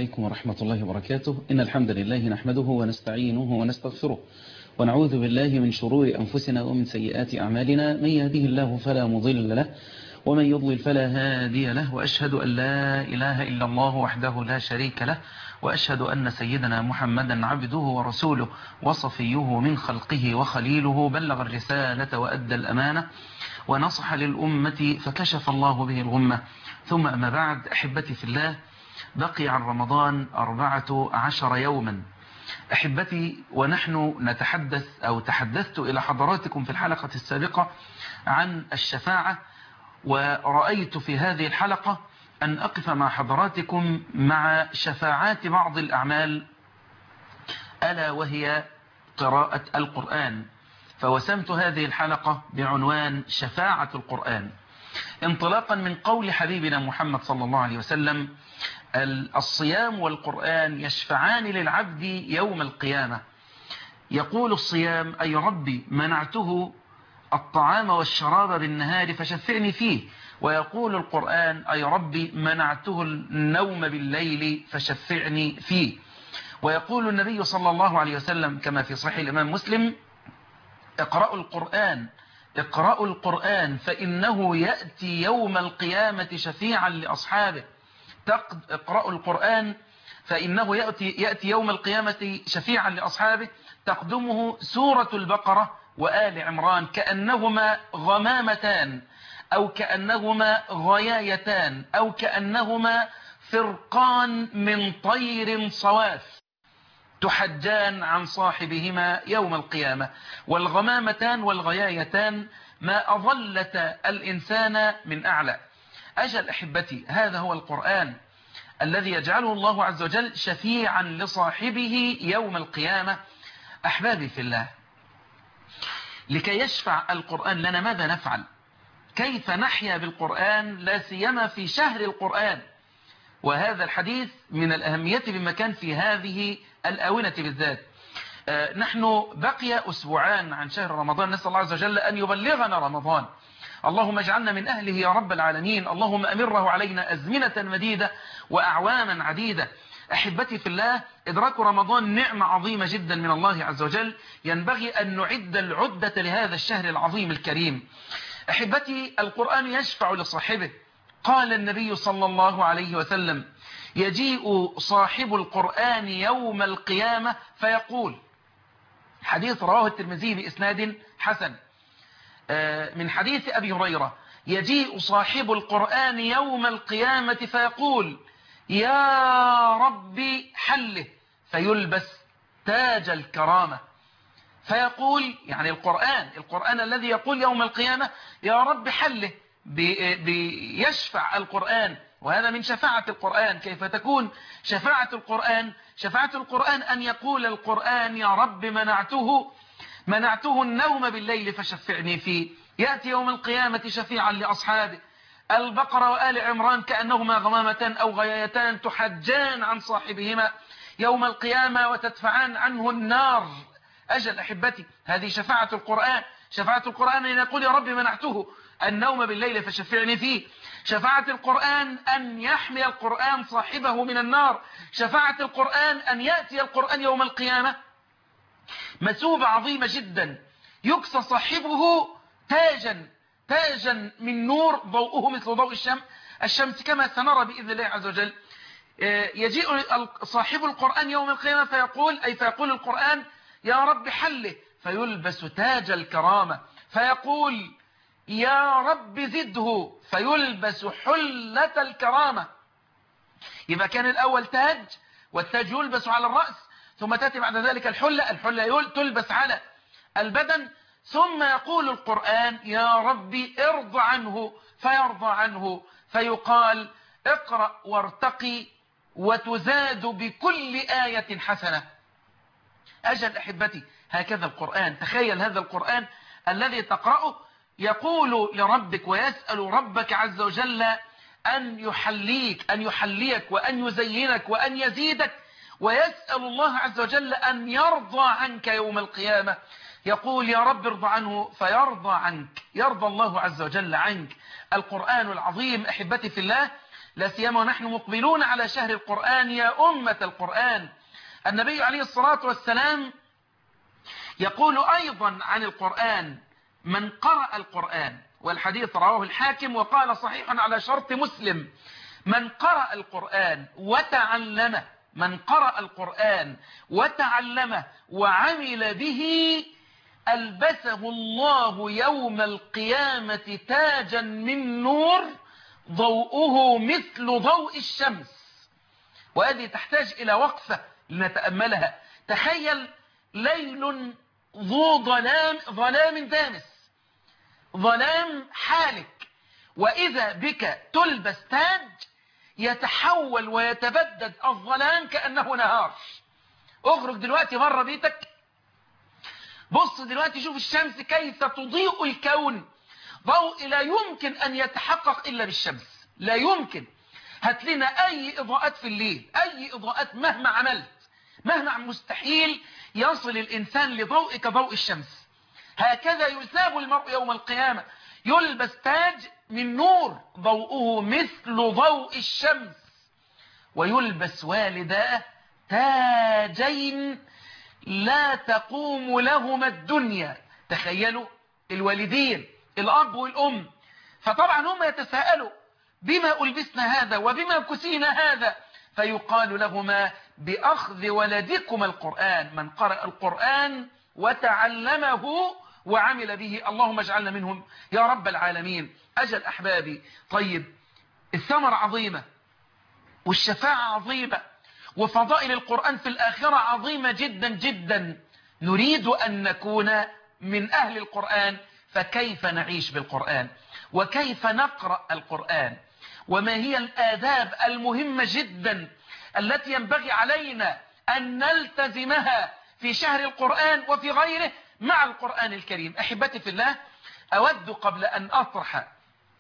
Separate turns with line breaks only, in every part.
عليكم ورحمة الله وبركاته. إن الحمد لله نحمده ونستعينه ونستغفره ونعوذ بالله من شرور أنفسنا ومن سيئات أعمالنا. من يهده الله فلا مضل له ومن يضلل فلا هادي له، وأشهد أن لا إله إلا الله وحده لا شريك له، وأشهد أن سيدنا محمدا عبده ورسوله وصفيه من خلقه وخليله، بلغ الرسالة وأدى الأمانة ونصح للأمة فكشف الله به الغمة. ثم أما بعد، أحبتي في الله، بقي عن رمضان 14 يوما. أحبتي، ونحن نتحدث أو تحدثت إلى حضراتكم في الحلقة السابقة عن الشفاعة، ورأيت في هذه الحلقة أن أقف مع حضراتكم مع شفاعات بعض الأعمال، ألا وهي قراءة القرآن. فوسمت هذه الحلقة بعنوان شفاعة القرآن، انطلاقا من قول حبيبنا محمد صلى الله عليه وسلم: الصيام والقرآن يشفعان للعبد يوم القيامة. يقول الصيام: أي ربي منعته الطعام والشراب بالنهار فشفعني فيه. ويقول القرآن: أي ربي منعته النوم بالليل فشفعني فيه. ويقول النبي صلى الله عليه وسلم كما في صحيح الإمام مسلم: اقرأوا القرآن، اقرأوا القرآن فإنه يأتي يوم القيامة شفيعا لأصحابه. اقرأوا القرآن فإنه يأتي يوم القيامة شفيعا لأصحابه. تقدمه سورة البقرة وآل عمران كأنهما غمامتان، أو كأنهما غيايتان، أو كأنهما فرقان من طير صواف تحجان عن صاحبهما يوم القيامة. والغمامتان والغيايتان ما أظلت الإنسان من أعلى. أجل أحبتي، هذا هو القرآن الذي يجعله الله عز وجل شفيعا لصاحبه يوم القيامة. أحبابي في الله، لكي يشفع القرآن لنا ماذا نفعل؟ كيف نحيا بالقرآن، لا سيما في شهر القرآن؟ وهذا الحديث من الأهمية بمكان في هذه الآونة بالذات. نحن بقي أسبوعان عن شهر رمضان، نسأل الله عز وجل أن يبلغنا رمضان. اللهم اجعلنا من أهله يا رب العالمين. اللهم أمره علينا أزمنة مديدة وأعواما عديدة. أحبتي في الله، إدراك رمضان نعمة عظيمة جدا من الله عز وجل، ينبغي أن نعد العدة لهذا الشهر العظيم الكريم. أحبتي، القرآن يشفع لصاحبه. قال النبي صلى الله عليه وسلم: يجيء صاحب القرآن يوم القيامة فيقول، حديث رواه الترمذي بإسناد حسن، من حديث أبي هريرة: يجيء صاحب القرآن يوم القيامة فيقول: يا ربي حله، فيلبس تاج الكرامة. فيقول، يعني القرآن الذي يقول يوم القيامة يا رب حله، بيشفع القرآن. وهذا من شفاعة القرآن. كيف تكون شفاعة القرآن؟ شفاعة القرآن أن يقول القرآن: يا رب منعته النوم بالليل فشفعني فيه. يأتي يوم القيامة شفيعا لأصحابه. البقرة وآل عمران كأنهما غمامتان أو غيايتان تحجان عن صاحبهما يوم القيامة وتدفعان عنه النار. أجل أحبتي، هذه شفاعة القرآن. شفاعة القرآن أن يقول: يا رب منعته النوم بالليل فشفعني فيه. شفاعة القرآن أن يحمي القرآن صاحبه من النار. شفاعة القرآن أن يأتي القرآن يوم القيامة مثوبة عظيمة جدا، يكسى صاحبه تاجا من نور ضوءه مثل ضوء الشمس كما سنرى بإذن الله عز وجل. يجيء صاحب القرآن يوم القيامة فيقول القرآن: يا رب حله، فيلبس تاج الكرامة. فيقول: يا رب زده، فيلبس حلة الكرامة. يبقى كان الأول تاج، والتاج يلبس على الرأس، ثم تأتي بعد ذلك الحلة تلبس على البدن. ثم يقول القرآن: يا ربي ارض عنه، فيرضى عنه، فيقال: اقرأ وارتقي وتزاد بكل آية حسنة. أجل أحبتي، هكذا القرآن. تخيل هذا القرآن الذي تقرأه يقول لربك ويسأل ربك عز وجل أن يحليك وأن يزينك وأن يزيدك، ويسأل الله عز وجل أن يرضى عنك يوم القيامة. يقول يا رب ارضى عنه فيرضى عنك، يرضى الله عز وجل عنك. القرآن العظيم أحبتي في الله، لا سيما ونحن مقبلون على شهر القرآن يا أمة القرآن. النبي عليه الصلاة والسلام يقول أيضا عن القرآن: من قرأ القرآن، والحديث رواه الحاكم وقال صحيح على شرط مسلم: من قرأ القرآن وتعلمه، من قرأ القرآن وتعلمه وعمل به ألبسه الله يوم القيامة تاجا من نور ضوءه مثل ضوء الشمس. وهذه تحتاج إلى وقفة لنتأملها. تخيل ليل ذو ظلام دامس، ظلام حالك، وإذا بك تلبس تاج يتحول ويتبدد الظلام كأنه نهار. اخرج دلوقتي بره بيتك، بص دلوقتي شوف الشمس كيف تضيء الكون، ضوء لا يمكن أن يتحقق إلا بالشمس، لا يمكن. هات لنا أي إضاءات في الليل، أي إضاءات مهما عملت، مهما مستحيل يصل الإنسان لضوء كضوء الشمس. هكذا يثاب المرء يوم القيامة، يلبس تاج من نور ضوءه مثل ضوء الشمس، ويلبس والداه تاجين لا تقوم لهما الدنيا. تخيلوا الوالدين، الأب والأم، فطبعا هم يتساءلوا: بما ألبسنا هذا وبما كسينا هذا؟ فيقال لهما: بأخذ ولدكم القرآن، من قرأ القرآن وتعلمه وعمل به. اللهم اجعلنا منهم يا رب العالمين. أجل أحبابي، طيب الثمرة عظيمة والشفاعة عظيمة وفضائل القرآن في الآخرة عظيمة جدا جدا. نريد أن نكون من أهل القرآن، فكيف نعيش بالقرآن؟ وكيف نقرأ القرآن؟ وما هي الآداب المهمة جدا التي ينبغي علينا أن نلتزمها في شهر القرآن وفي غيره مع القرآن الكريم؟ أحبتي في الله، أود قبل أن أطرح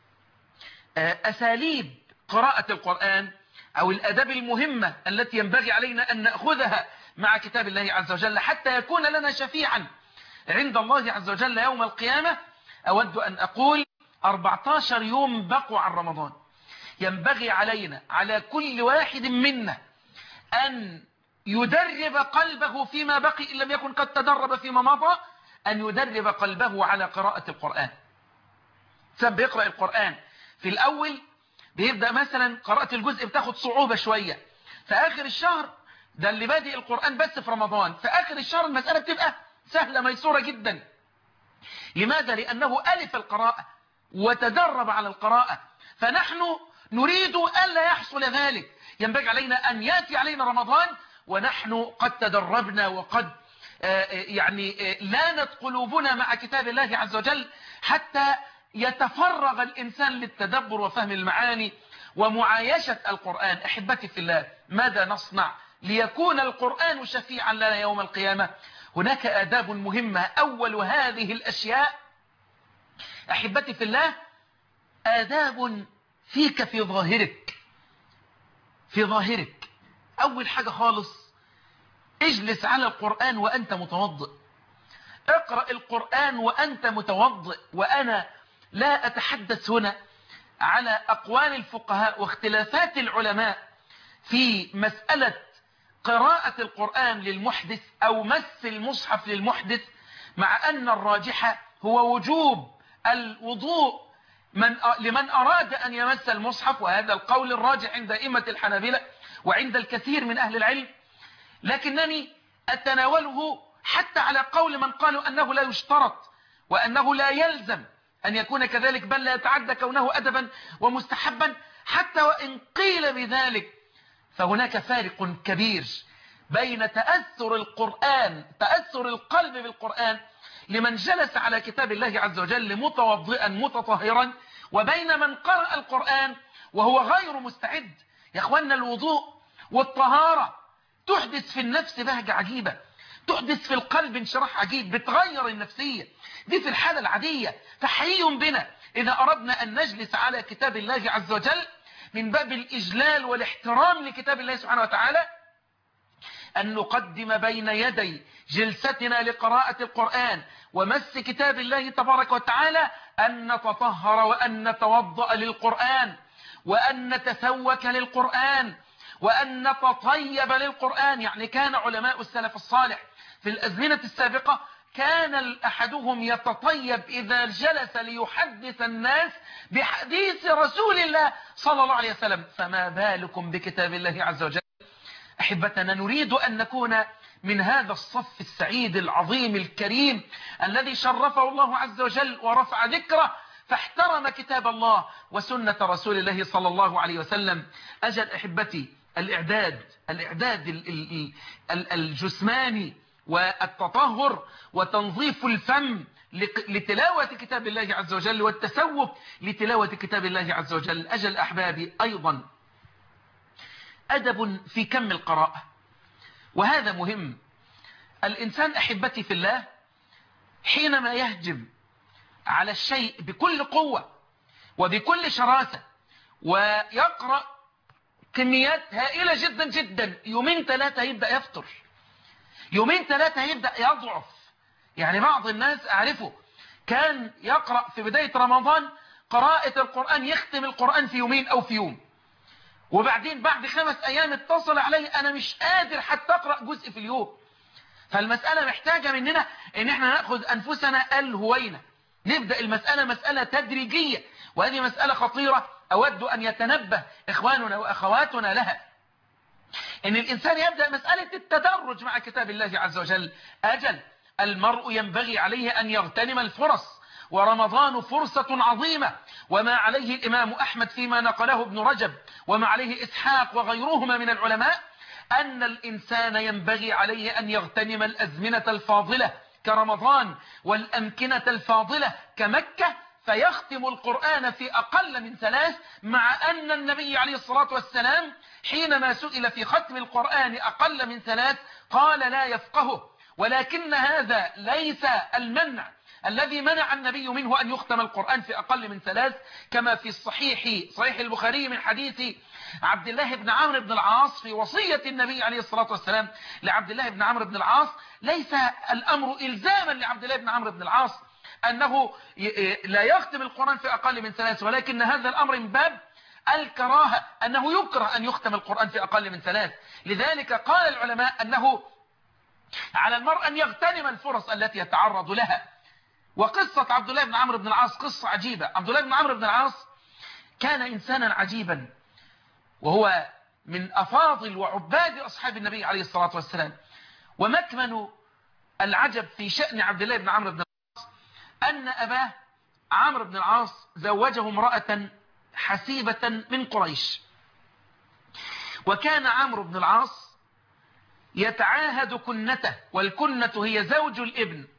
أساليب قراءة القرآن أو الآداب المهمة التي ينبغي علينا أن نأخذها مع كتاب الله عز وجل حتى يكون لنا شفيعا عند الله عز وجل يوم القيامة، أود أن أقول 14 يوم بقوا عن رمضان. ينبغي علينا، على كل واحد منا، أن يدرب قلبه فيما بقي، إن لم يكن قد تدرب فيما مضى، أن يدرب قلبه على قراءة القرآن. بيقرأ القرآن في الأول بيبدأ مثلا قراءة الجزء بتاخد صعوبة شوية، في آخر الشهر، ده اللي بادئ القرآن بس في رمضان، في آخر الشهر المسألة بتبقى سهلة ميسورة جدا. لماذا؟ لأنه ألف القراءة وتدرب على القراءة. فنحن نريد ألا يحصل ذلك. ينبغي علينا أن يأتي علينا رمضان ونحن قد تدربنا وقد لانت قلوبنا مع كتاب الله عز وجل حتى يتفرغ الإنسان للتدبر وفهم المعاني ومعايشة القرآن. أحبتي في الله، ماذا نصنع ليكون القرآن شفيعا لنا يوم القيامة؟ هناك آداب مهمة. أول هذه الأشياء أحبتي في الله آداب فيك في ظاهرك، في ظاهرك. أول حاجة خالص، اجلس على القرآن وأنت متوضئ، اقرأ القرآن وأنت متوضئ. وأنا لا أتحدث هنا على أقوال الفقهاء واختلافات العلماء في مسألة قراءة القرآن للمحدث أو مس المصحف للمحدث، مع أن الراجح هو وجوب الوضوء لمن أراد أن يمس المصحف، وهذا القول الراجح عند أئمة الحنابلة وعند الكثير من أهل العلم. لكنني أتناوله حتى على قول من قالوا أنه لا يشترط وأنه لا يلزم أن يكون كذلك، بل لا يتعدى كونه أدبا ومستحبا. حتى وإن قيل بذلك فهناك فارق كبير بين تأثر القرآن، تأثر القلب بالقرآن لمن جلس على كتاب الله عز وجل متوضئا متطهرا، وبين من قرأ القرآن وهو غير مستعد. يا أخوانا، الوضوء والطهارة تحدث في النفس بهجة عجيبة، تحدث في القلب انشراح عجيب، بتغير النفسية دي في الحالة العادية. فحري بنا إذا أردنا أن نجلس على كتاب الله عز وجل من باب الإجلال والاحترام لكتاب الله سبحانه وتعالى،
أن نقدم بين يدي جلستنا لقراءة القرآن ومس كتاب الله تبارك وتعالى أن نتطهر وأن نتوضأ للقرآن، وأن نتسوك للقرآن، وأن نتطيب للقرآن. يعني كان علماء السلف الصالح في الأزمنة السابقة كان أحدهم يتطيب إذا جلس ليحدث الناس بحديث رسول الله صلى الله عليه وسلم، فما بالكم بكتاب الله عز وجل. أحبتنا، نريد أن نكون من هذا الصف السعيد العظيم الكريم الذي شرفه الله عز وجل ورفع ذكره فاحترم كتاب الله وسنة رسول الله صلى الله عليه وسلم. أجل أحبتي، الإعداد الجسماني والتطهر وتنظيف الفم لتلاوة كتاب الله عز وجل والتسوق لتلاوة كتاب الله عز وجل. أجل أحبابي، أيضا أدب في كم القراءة، وهذا مهم. الإنسان أحبتي في الله حينما يهجم على الشيء بكل قوة وبكل شراسة ويقرأ كميات هائلة جدا جدا، يومين ثلاثة يبدأ يفطر، يومين ثلاثة يبدأ يضعف. يعني بعض الناس أعرفه كان يقرأ في بداية رمضان قراءة القرآن، يختم القرآن في يومين أو في يوم، وبعدين بعد 5 أيام اتصل علي أنا مش قادر حتى أقرأ جزء في اليوم. فالمسألة محتاجة مننا إن احنا نأخذ أنفسنا الهوينة، نبدأ المسألة مسألة تدريجية، وهذه مسألة خطيرة أود أن يتنبه إخواننا وأخواتنا لها، إن الإنسان يبدأ مسألة التدرج مع كتاب الله عز وجل. أجل المرء ينبغي عليه أن يغتنم الفرص، ورمضان فرصة عظيمة، وما عليه الإمام أحمد فيما نقله ابن رجب وما عليه إسحاق وغيرهما من العلماء أن الإنسان ينبغي عليه أن يغتنم الأزمنة الفاضلة كرمضان والأمكنة الفاضلة كمكة، فيختم القرآن في أقل من 3، مع أن النبي عليه الصلاة والسلام حينما سئل في ختم القرآن أقل من 3 قال لا يفقهه، ولكن هذا ليس المنع الذي منع النبي منه أن يختم القرآن في أقل من 3، كما في صحيح البخاري من حديث عبد الله بن عمرو بن العاص في وصية النبي عليه الصلاة والسلام لعبد الله بن عمرو بن العاص. ليس الأمر إلزاما لعبد الله بن عمرو بن العاص أنه لا يختم القرآن في أقل من 3، ولكن هذا الأمر من باب الكراهة، أنه يكره أن يختم القرآن في أقل من 3. لذلك قال العلماء أنه على المرء أن يغتنم الفرص التي يتعرض لها. وقصة عبد الله بن عمرو بن العاص قصة عجيبة. عبد الله بن عمرو بن العاص كان إنسانا عجيبا، وهو من أفاضل وعباد أصحاب النبي عليه الصلاة والسلام. ومكمن العجب في شأن عبد الله بن عمرو بن العاص أن أباه عمرو بن العاص زوجه امرأة حسيبة من قريش، وكان عمرو بن العاص يتعاهد كنته، والكنة هي زوج الابن.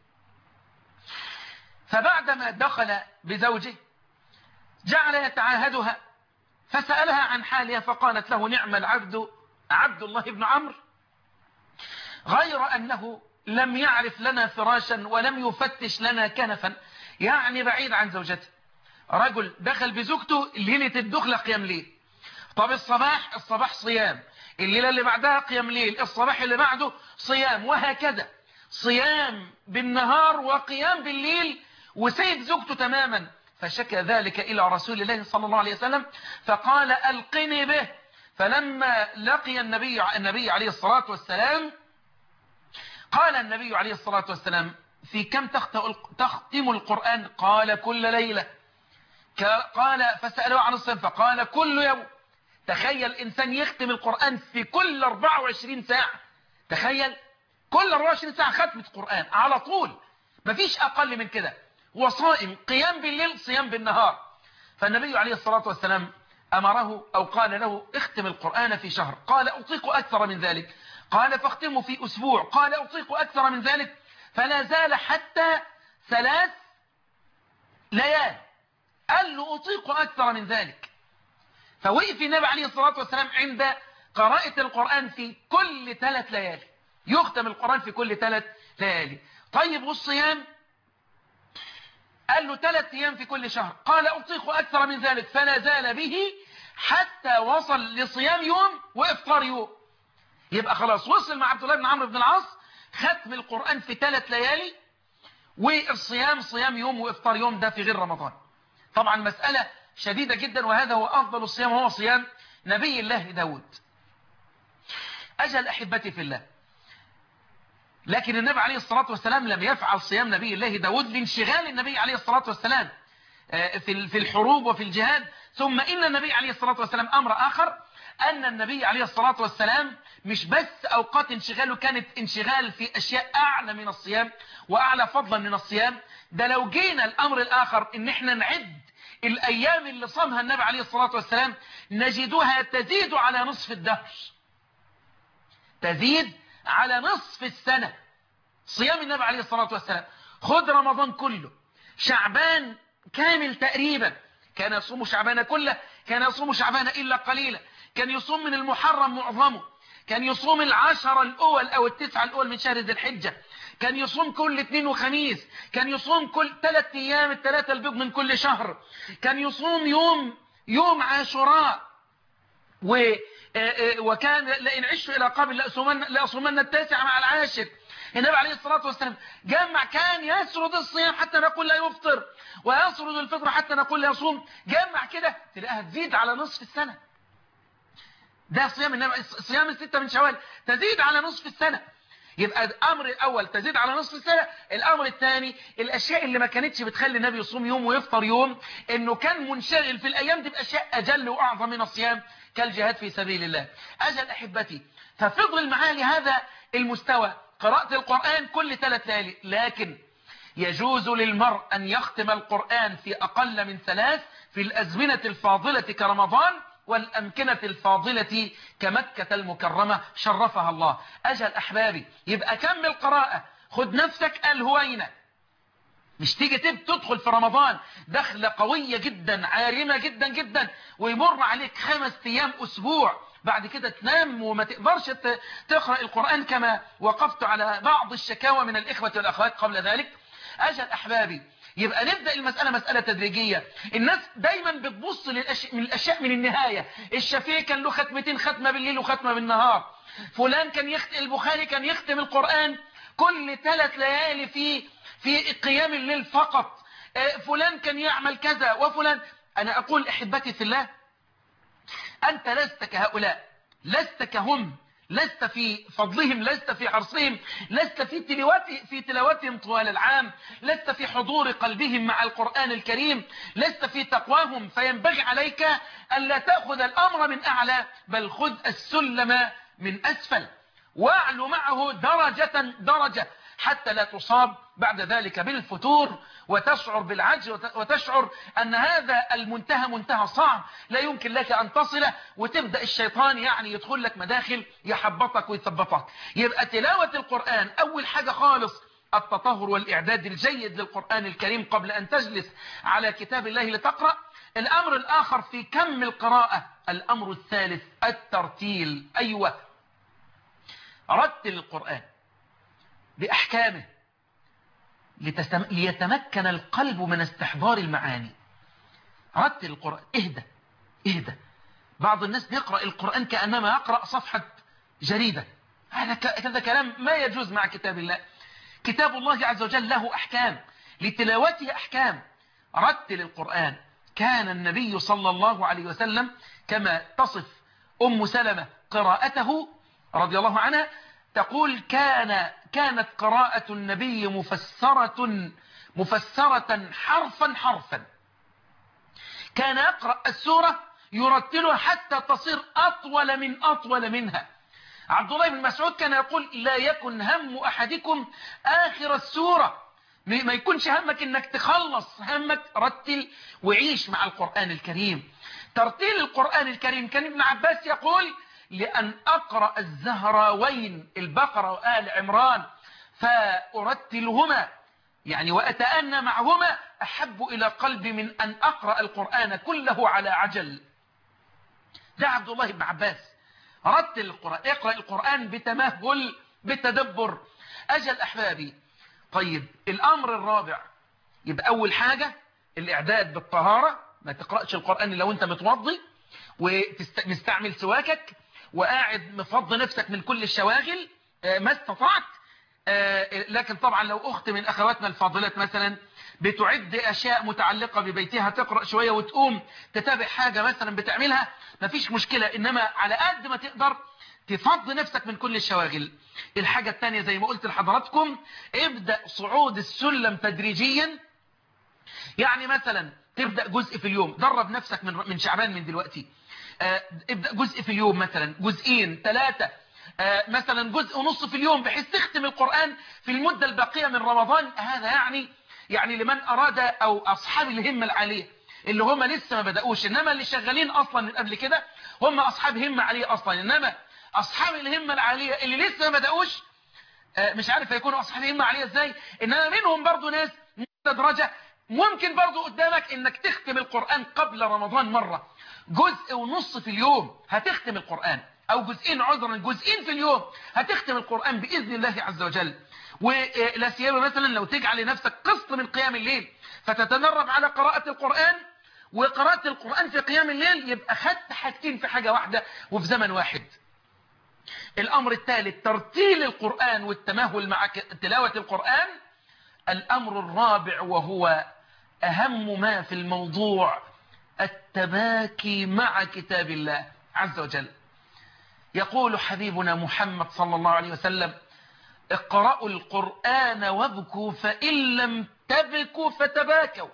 فبعدما دخل بزوجه جعل يتعاهدها، فسألها عن حالها فقالت له نعم العبد عبد الله بن عمرو، غير أنه لم يعرف لنا فراشا ولم يفتش لنا كنفا، يعني بعيد عن زوجته. رجل دخل بزوجته ليلة الدخلة قيام ليل، طب الصباح صيام، الليلة اللي بعدها قيام ليل، الصباح اللي بعده صيام، وهكذا صيام بالنهار وقيام بالليل، وسيد زوجته تماما. فشكى ذلك إلى رسول الله صلى الله عليه وسلم فقال ألقني به. فلما لقي النبي عليه الصلاة والسلام قال النبي عليه الصلاة والسلام في كم تختم القرآن؟ قال كل ليلة. قال فسألوه عن الصيام فقال كل يوم. تخيل إنسان يختم القرآن في كل 24 ساعة، تخيل كل 24 ساعة ختمة قرآن على طول، مفيش أقل من كده. وصائم قيام بالليل صيام بالنهار. فالنبي عليه الصلاة والسلام أمره أو قال له اختم القرآن في شهر، قال أطيق أكثر من ذلك، قال فاختمه في أسبوع، قال أطيق أكثر من ذلك، فلا زال حتى 3 ليال، قال له أطيق أكثر من ذلك. فوقف النبي عليه الصلاة والسلام عند قراءة القرآن في كل 3 ليالي، يختم القرآن في كل 3 ليالي. طيب والصيام؟ قال له 3 أيام في كل شهر، قال أطيق أكثر من ذلك، فلا زال به حتى وصل لصيام يوم وإفطار يوم. يبقى خلاص وصل مع عبد الله بن عمرو بن العاص ختم القرآن في 3 ليالي، والصيام صيام يوم وإفطار يوم، ده في غير رمضان. طبعا مسألة شديدة جدا، وهذا هو أفضل الصيام، وهو صيام نبي الله داود. أجل أحبتي في الله، لكن النبي عليه الصلاة والسلام لم يفعل صيام نبي الله داود لانشغال النبي عليه الصلاة والسلام في الحروب وفي الجهاد. ثم إن النبي عليه الصلاة والسلام أمر آخر، أن النبي عليه الصلاة والسلام مش بس أوقات انشغاله كانت انشغال في أشياء أعلى من الصيام وأعلى فضلا من الصيام. ده لو جينا الأمر الآخر إن احنا نعد الأيام اللي صامها النبي عليه الصلاة والسلام نجدها تزيد على نصف الدهر، تزيد على نصف السنة صيام النبي عليه الصلاة والسلام. خذ رمضان كله، شعبان كامل تقريبا، كان يصوم شعبان كله، كان يصوم شعبان إلا قليلا، كان يصوم من المحرم معظمه، كان يصوم 10 الأول أو 9 الأول من شهر ذي الحجة، كان يصوم كل اثنين وخميس، كان يصوم كل 3 أيام ال3 البيض من كل شهر، كان يصوم يوم عاشوراء، وكان لئن عشت إلى قبل لأصومن 9 مع العاشر. النبي عليه الصلاة والسلام جمع، كان يسرد الصيام حتى نقول لا يفطر، ويسرد الفطر حتى نقول لا يصوم، جمع كده تلاقيها تزيد على نصف السنة. ده صيام النبي، صيام 6 من شوال تزيد على نصف السنة. يبقى الأمر الأول تزيد على نصف السنة. الأمر الثاني، الأشياء اللي ما كانتش بتخلي النبي يصوم يوم ويفطر يوم، إنه كان منشغل في الأيام دي بأشياء أجل وأعظم من الصيام كالجهاد في سبيل الله. أجل أحبتي، ففضل معالي هذا المستوى قراءة القرآن كل 3 ليالي. لكن يجوز للمرء أن يختم القرآن في أقل من 3 في الأزمنة الفاضلة كرمضان، والأمكنة الفاضلة كمكة المكرمة شرفها الله. أجل أحبابي، يبقى كمل قراءة، خد نفسك الهوينة، مش تيجي تدخل في رمضان دخلة قوية جدا عارمة جدا جدا، ويمر عليك 5 أيام أسبوع، بعد كده تنام وما تقدرش تقرأ القرآن كما وقفت على بعض الشكاوى من الإخوة والأخوات قبل ذلك. أجل أحبابي، يبقى نبدأ المسألة مسألة تدريجية. الناس دايما بتبص للأشياء من النهاية. الشافعي كان له 2 ختمة بالليل وختمة بالنهار، فلان كان البخاري كان يختم القرآن كل 3 ليالي في قيام الليل فقط، فلان كان يعمل كذا وفلان. أنا أقول أحبتي في الله، أنت لست كهؤلاء، لست كهم، لست في فضلهم، لست في حرصهم، لست في تلاوتهم طوال العام، لست في حضور قلبهم مع القرآن الكريم، لست في تقواهم. فينبغي عليك أن لا تأخذ الأمر من أعلى، بل خذ السلم من أسفل، واعلو معه درجة درجة، حتى لا تصاب بعد ذلك بالفتور وتشعر بالعجز وتشعر أن هذا المنتهى منتهى صعب لا يمكن لك أن تصله، وتبدأ الشيطان يدخل لك مداخل يحبطك ويثبطك. يبقى تلاوة القرآن أول حاجة خالص التطهر والإعداد الجيد للقرآن الكريم قبل أن تجلس على كتاب الله لتقرأ. الأمر الآخر في كم القراءة. الأمر الثالث الترتيل. أيوة، رتل القرآن بأحكامه ليتمكن القلب من استحضار المعاني. رتل القرآن، اهدى. بعض الناس بيقرأ القرآن كأنما يقرأ صفحة جريدة. هذا كلام ما يجوز مع كتاب الله. كتاب الله عز وجل له أحكام، لتلاوته أحكام. رتل القرآن. كان النبي صلى الله عليه وسلم كما تصف أم سلمة قراءته رضي الله عنها، تقول كانت قراءة النبي مفسرة حرفا حرفا. كان يقرأ السورة يرتلها حتى تصير أطول منها. عبد الله بن مسعود كان يقول لا يكن هم أحدكم آخر السورة، ما يكونش همك انك تخلص، همك رتل وعيش مع القرآن الكريم. ترتيل القرآن الكريم، كان ابن عباس يقول لأن أقرأ الزهراوين البقرة وآل عمران فأرتلهما يعني وأتأنى معهما أحب إلى قلبي من أن أقرأ القرآن كله على عجل. ده عبد الله بن عباس. رتل القرآن، اقرأ القرآن بتمهل بتدبر. أجل أحبابي. طيب الأمر الرابع، يبقى أول حاجة الإعداد بالطهارة، ما تقرأش القرآن لو أنت متوضي ومستعمل سواكك، وقاعد مفض نفسك من كل الشواغل ما استطعت. لكن طبعا لو أخت من أخواتنا الفاضلات مثلا بتعد أشياء متعلقة ببيتها، تقرأ شوية وتقوم تتابع حاجة مثلا بتعملها، مفيش مشكلة، إنما على قد ما تقدر تفض نفسك من كل الشواغل. الحاجة الثانية زي ما قلت لحضراتكم، ابدأ صعود السلم تدريجيا. يعني مثلا تبدأ جزء في اليوم، درب نفسك من شعبان من دلوقتي. ابدأ جزء في اليوم، مثلا جزئين 3، مثلا جزء ونص في اليوم، بحيث تختم القرآن في المدة الباقية من رمضان. هذا يعني لمن أراد، أو أصحاب الهمة العالية اللي هم لسه ما بدأوش. إنما اللي شغالين أصلا من قبل كده هم أصحاب همة عالية أصلا. إنما أصحاب الهمة العالية اللي لسه ما بدأوش مش عارف هيكونوا أصحاب همة عالية إزاي. إنما منهم برضو ناس مستدرجة. ممكن برضو قدامك إنك تختم القرآن قبل رمضان مرة، جزء ونص في اليوم هتختم القرآن، أو جزئين، عذرا جزئين في اليوم هتختم القرآن بإذن الله عز وجل. ولا سيما مثلا لو تجعل لنفسك قسط من قيام الليل فتتدرب على قراءة القرآن، وقراءة القرآن في قيام الليل، يبقى خدت حاجتين في حاجة واحدة وفي زمن واحد. الأمر الثالث ترتيل القرآن والتمهل مع تلاوة القرآن. الأمر الرابع وهو أهم ما في الموضوع، التباكي مع كتاب الله عز وجل. يقول حبيبنا محمد صلى الله عليه وسلم: اقرأوا القرآن وابكوا، فإن لم تبكوا فتباكوا.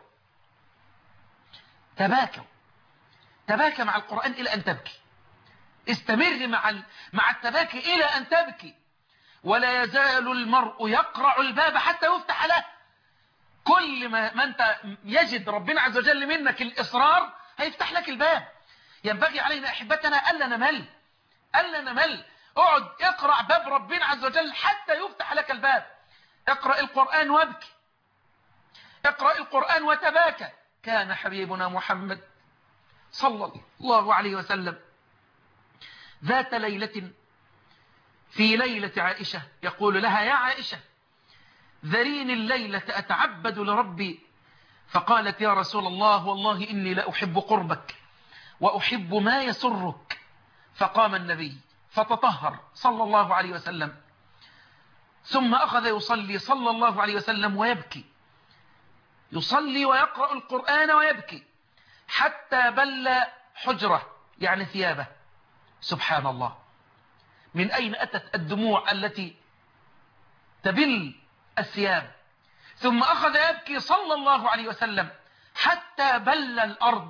تباكى مع القرآن إلى أن تبكي. استمر مع التباكي إلى أن تبكي. ولا يزال المرء يقرع الباب حتى يفتح له. كل ما أنت يجد ربنا عز وجل منك الإصرار هيفتح لك الباب. ينبغي علينا أحبتنا ألا نمل. اقعد اقرأ باب ربنا عز وجل حتى يفتح لك الباب. اقرأ القرآن وابكي، اقرأ القرآن وتباكى. كان حبيبنا محمد صلى الله عليه وسلم ذات ليلة، في ليلة عائشة، يقول لها: يا عائشة، ذريني الليلة أتعبد لربي. فقالت: يا رسول الله، والله إني لأحب قربك وأحب ما يسرك. فقام النبي فتطهر صلى الله عليه وسلم، ثم أخذ يصلي صلى الله عليه وسلم ويبكي، يصلي ويقرأ القرآن ويبكي، حتى بل حجرة، يعني ثيابه. سبحان الله، من أين أتت الدموع التي تبل الثياب؟ ثم أخذ يبكي صلى الله عليه وسلم حتى بل الأرض.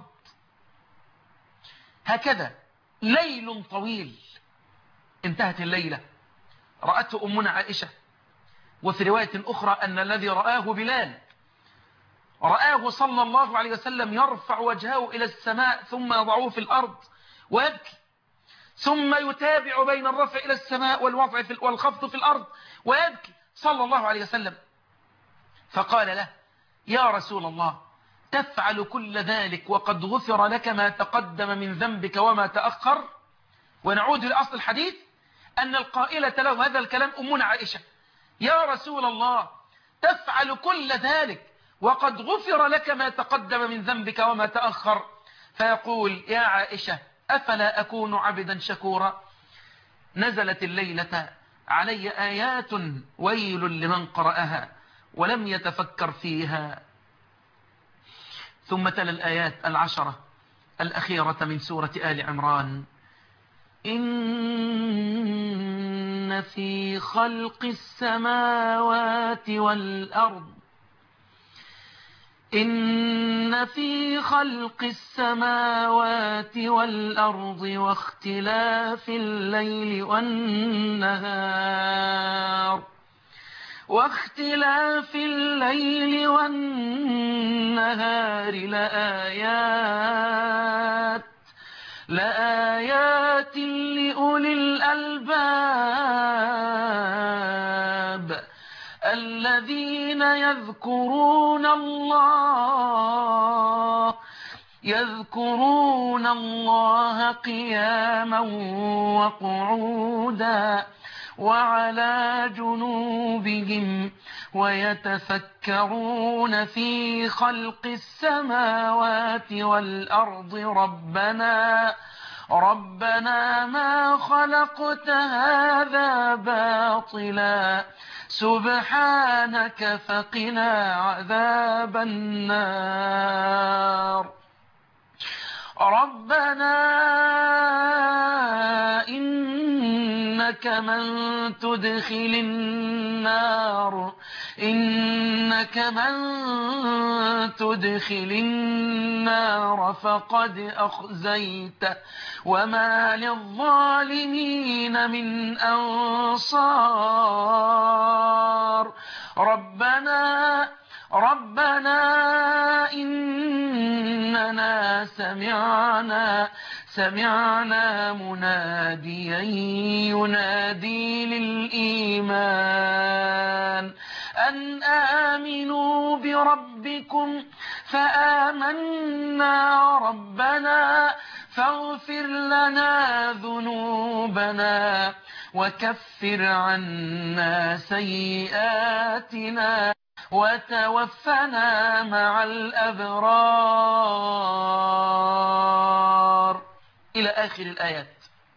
هكذا ليل طويل، انتهت الليلة، رأته أمنا عائشة. وفي رواية أخرى أن الذي رآه بلال، رآه صلى الله عليه وسلم يرفع وجهه إلى السماء ثم يضعه في الأرض ويبكي، ثم يتابع بين الرفع إلى السماء والخفض في الأرض ويبكي صلى الله عليه وسلم. فقال له: يا رسول الله، تفعل كل ذلك وقد غفر لك ما تقدم من ذنبك وما تأخر؟ ونعود لأصل الحديث، أن القائلة له هذا الكلام أمنا عائشة: يا رسول الله، تفعل كل ذلك وقد غفر لك ما تقدم من ذنبك وما تأخر. فيقول: يا عائشة، أفلا أكون عبدا شكورا؟ نزلت الليلة علي آيات ويل لمن قرأها ولم يتفكر فيها. ثم تلا الآيات 10 الأخيرة من سورة آل عمران: إن في خلق السماوات والأرض واختلاف الليل والنهار لآيات لأولي الألباب الذين يذكرون الله قياما وقعودا وعلى جنوبهم ويتفكرون في خلق السماوات والأرض ربنا ما خلقت هذا باطلا سبحانك فقنا عذاب النار. ربنا إنك من تدخل النار فقد أخزيته وما للظالمين من أنصار. ربنا إننا سمعنا مناديا ينادي للإيمان أن آمنوا بربكم فآمنا ربنا فاغفر لنا ذنوبنا وكفر عنا سيئاتنا وتوفنا مع الأبرار إلى آخر الآيات.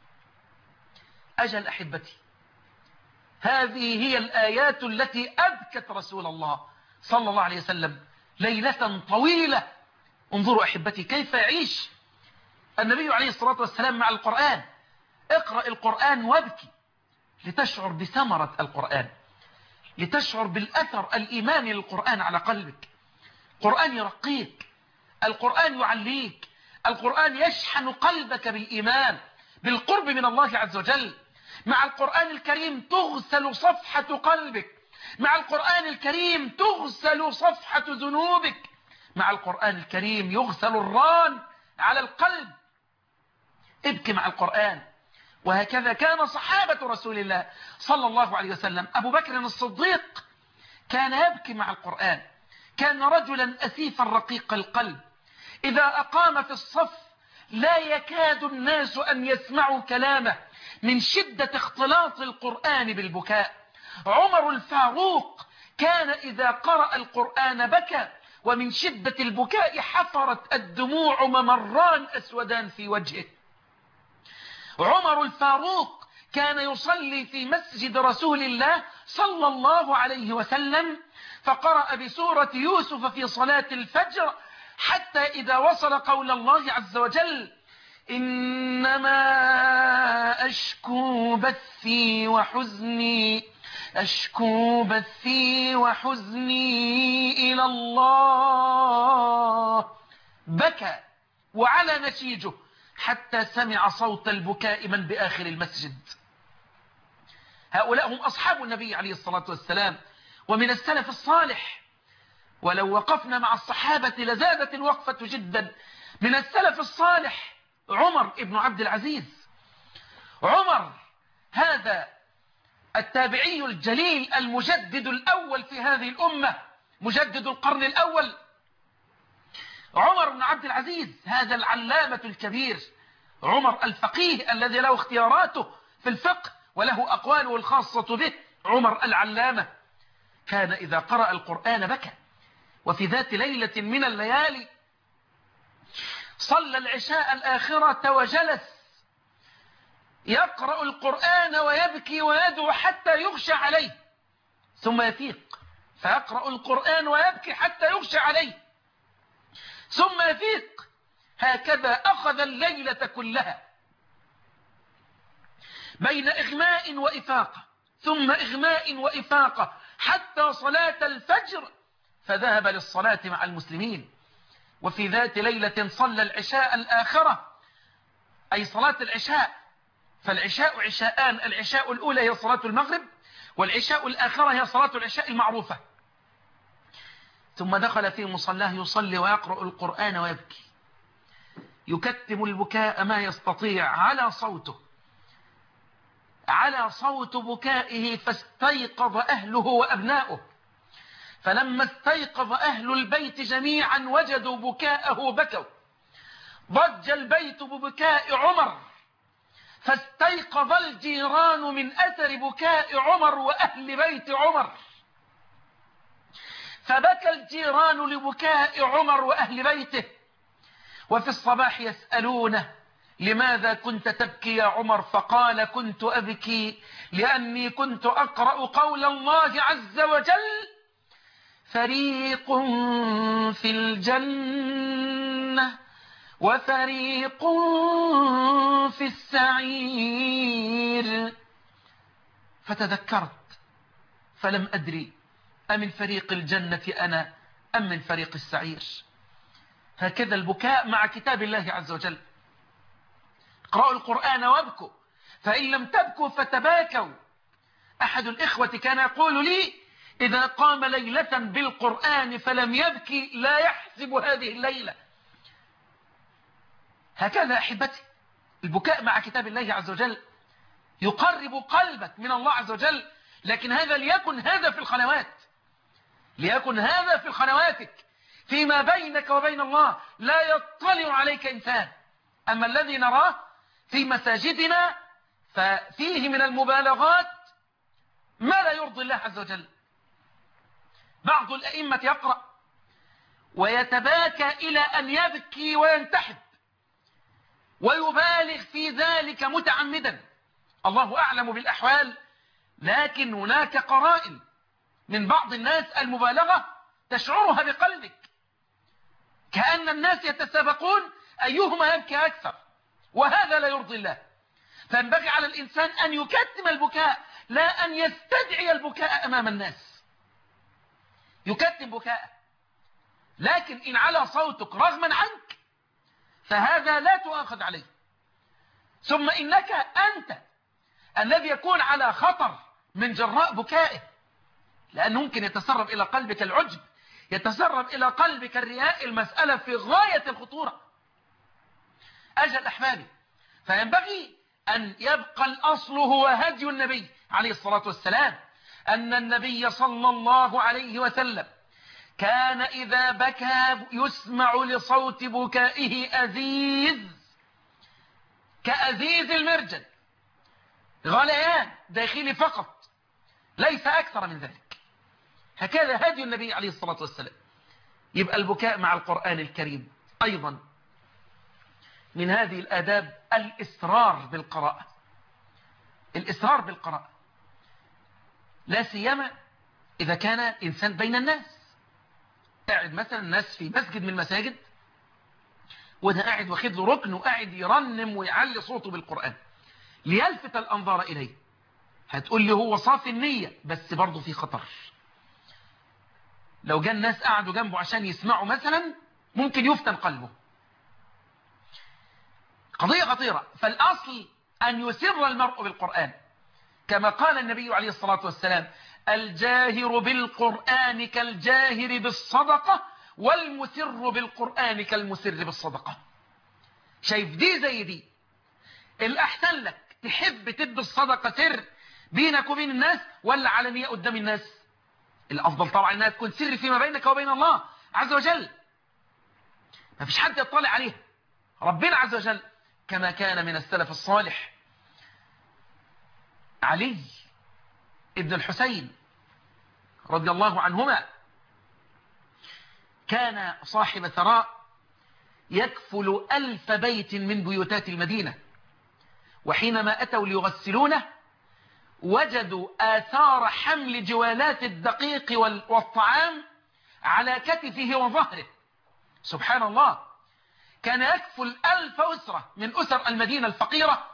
أجل أحبتي، هذه هي الآيات التي أبكت رسول الله صلى الله عليه وسلم ليلة طويلة. انظروا أحبتي كيف يعيش النبي عليه الصلاة والسلام مع القرآن. اقرأ القرآن وابكي لتشعر بثمرة القرآن، لتشعر بالأثر الإيماني للقرآن على قلبك. القرآن يرقيك، القرآن يعليك، القرآن يشحن قلبك بالإيمان بالقرب من الله عز وجل. مع القرآن الكريم تغسل صفحة قلبك، مع القرآن الكريم تغسل صفحة ذنوبك، مع القرآن الكريم يغسل الران على القلب. ابكي مع القرآن. وهكذا كان صحابة رسول الله صلى الله عليه وسلم. أبو بكر الصديق كان يبكي مع القرآن، كان رجلا أسيفا رقيق القلب، إذا أقام في الصف لا يكاد الناس أن يسمعوا كلامه من شدة اختلاط القرآن بالبكاء. عمر الفاروق كان إذا قرأ القرآن بكى، ومن شدة البكاء حفرت الدموع ممران أسودان في وجهه. عمر الفاروق كان يصلي في مسجد رسول الله صلى الله عليه وسلم، فقرأ بسورة يوسف في صلاة الفجر حتى إذا وصل قول الله عز وجل: إنما أشكو بثي وحزني إلى الله، بكى وعلى نسيجه حتى سمع صوت البكاء من بآخر المسجد. هؤلاء هم أصحاب النبي عليه الصلاة والسلام ومن السلف الصالح. ولو وقفنا مع الصحابة لزادت الوقفة جدا. من السلف الصالح عمر ابن عبد العزيز. عمر هذا التابعي الجليل المجدد الأول في هذه الأمة، مجدد القرن الأول. عمر بن عبد العزيز هذا العلامة الكبير، عمر الفقيه الذي له اختياراته في الفقه وله أقواله الخاصة به. عمر العلامة كان إذا قرأ القرآن بكى. وفي ذات ليلة من الليالي صلى العشاء الآخرة وجلس يقرأ القرآن ويبكي ويدعو حتى يغشى عليه، ثم يفيق فيقرأ القرآن ويبكي حتى يغشى عليه، ثم يفيق. هكذا أخذ الليلة كلها بين إغماء وإفاقة ثم إغماء وإفاقة حتى صلاة الفجر، فذهب للصلاة مع المسلمين. وفي ذات ليلة صلى العشاء الآخرة، أي صلاة العشاء، فالعشاء عشاءان: العشاء الأولى هي صلاة المغرب، والعشاء الآخرة هي صلاة العشاء المعروفة. ثم دخل في مصلاه يصلي ويقرأ القرآن ويبكي، يكتم البكاء ما يستطيع على صوت بكائه. فاستيقظ أهله وأبناؤه، فلما استيقظ أهل البيت جميعا وجدوا بكاءه بكوا. ضج البيت ببكاء عمر، فاستيقظ الجيران من أثر بكاء عمر وأهل بيت عمر، فبكى الجيران لبكاء عمر وأهل بيته. وفي الصباح يسألونه: لماذا كنت تبكي يا عمر؟ فقال كنت أبكي لأني كنت أقرأ قول الله عز وجل فريق في الجنة وفريق في السعير، فتذكرت فلم أدري أمن فريق الجنة أنا أم من فريق السعير. هكذا البكاء مع كتاب الله عز وجل. اقرأوا القرآن وابكوا، فإن لم تبكوا فتباكوا. أحد الإخوة كان يقول لي إذا قام ليلة بالقرآن فلم يبكي لا يحسب هذه الليلة. هكذا أحبتي البكاء مع كتاب الله عز وجل يقرب قلبك من الله عز وجل، لكن هذا ليكن هذا في الخلوات، ليكن هذا في خلواتك فيما بينك وبين الله، لا يطلع عليك إنسان. أما الذي نراه في مساجدنا ففيه من المبالغات ما لا يرضي الله عز وجل. بعض الأئمة يقرأ ويتباكى إلى أن يبكي وينتحب ويبالغ في ذلك متعمدا، الله أعلم بالأحوال، لكن هناك قرائن من بعض الناس المبالغة تشعرها بقلبك، كأن الناس يتسابقون أيهما يبكي أكثر، وهذا لا يرضي الله. فينبغي على الإنسان أن يكتم البكاء، لا أن يستدعي البكاء أمام الناس، يكتم بكاء. لكن إن على صوتك رغما عنك فهذا لا تؤاخذ عليه. ثم إنك أنت الذي يكون على خطر من جراء بكائه، لأنه ممكن يتسرب إلى قلبك العجب، يتسرب إلى قلبك الرياء، المسألة في غاية الخطورة. أجل أحبابي، فينبغي أن يبقى الأصل هو هدي النبي عليه الصلاة والسلام، أن النبي صلى الله عليه وسلم كان إذا بكى يسمع لصوت بكائه أزيز كأزيز المرجل، غليان داخلي فقط، ليس أكثر من ذلك. هكذا هدي النبي عليه الصلاة والسلام. يبقى البكاء مع القرآن الكريم أيضا من هذه الآداب الإسرار بالقراءة. الإسرار بالقراءة لا سيما إذا كان إنسان بين الناس، قاعد مثلا الناس في مسجد من المساجد وده قاعد واخد له ركن وقاعد يرنم ويعلي صوته بالقرآن ليلفت الأنظار إليه. هتقول لي هو صافي النية، بس برضه في خطر. لو جاء الناس قعدوا جنبه عشان يسمعوا مثلا ممكن يفتن قلبه. قضية خطيرة. فالأصل أن يسر المرء بالقرآن، كما قال النبي عليه الصلاة والسلام الجاهر بالقرآن كالجاهر بالصدقة والمسر بالقرآن كالمسر بالصدقة. شايف دي زي دي، الأحسن لك تحب تدي الصدقة سر بينك وبين الناس ولا علنية قدام الناس؟ الأفضل طبعا أنها تكون سر فيما بينك وبين الله عز وجل، ما فيش حد يطلع عليها، ربنا عز وجل. كما كان من السلف الصالح علي ابن الحسين رضي الله عنهما، كان صاحب ثراء يكفل 1000 بيت من بيوتات المدينة، وحينما أتوا ليغسلونه وجدوا آثار حمل جوالات الدقيق والطعام على كتفه وظهره. سبحان الله، كان يكفل 1000 أسرة من أسر المدينة الفقيرة،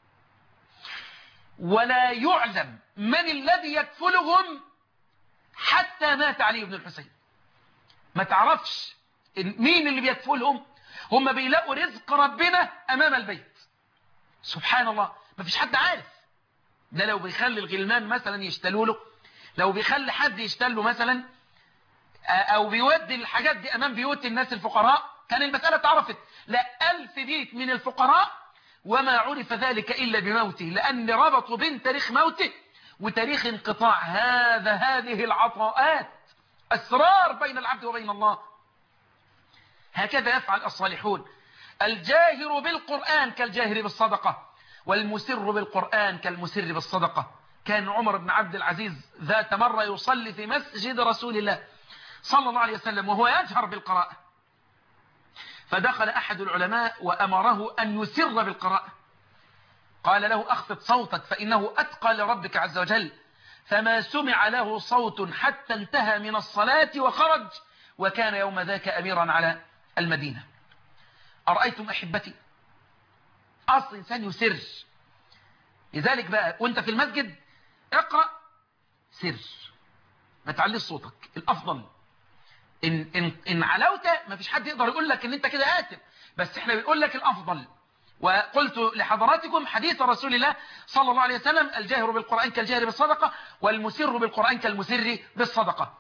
ولا يعلم من الذي يكفلهم حتى مات علي بن الحسين. ما تعرفش مين اللي بيكفلهم، هم بيلاقوا رزق ربنا أمام البيت. سبحان الله، ما فيش حد عارف. ده لو بيخلي الغلمان مثلا يشتلوا له، لو بيخلي حد يشتله مثلا، أو بيودي الحاجات دي أمام بيوت الناس الفقراء، كان المسألة تعرفت. لا، 1000 بيت من الفقراء وما عرف ذلك إلا بموته، لأن ربطوا بين تاريخ موته وتاريخ انقطاع هذه العطاءات أسرار بين العبد وبين الله. هكذا يفعل الصالحون. الجاهر بالقرآن كالجاهر بالصدقة، والمسر بالقرآن كالمسر بالصدقة. كان عمر بن عبد العزيز ذات مرة يصلي في مسجد رسول الله صلى الله عليه وسلم وهو يجهر بالقراءة، فدخل أحد العلماء وأمره أن يسر بالقراءة، قال له أخفض صوتك فإنه أتقى لربك عز وجل، فما سمع له صوت حتى انتهى من الصلاة وخرج، وكان يوم ذاك أميرا على المدينة. أرأيتم أحبتي؟ أصل إنسان يسر. لذلك بقى وانت في المسجد اقرأ سر، ما تعليش صوتك، الأفضل. إن علوت ما فيش حد يقدر يقول لك إن أنت كده آثم، بس إحنا بنقول لك الأفضل. وقلت لحضراتكم حديث رسول الله صلى الله عليه وسلم: الجاهر بالقرآن كالجاهر بالصدقة، والمسر بالقرآن كالمسر بالصدقة.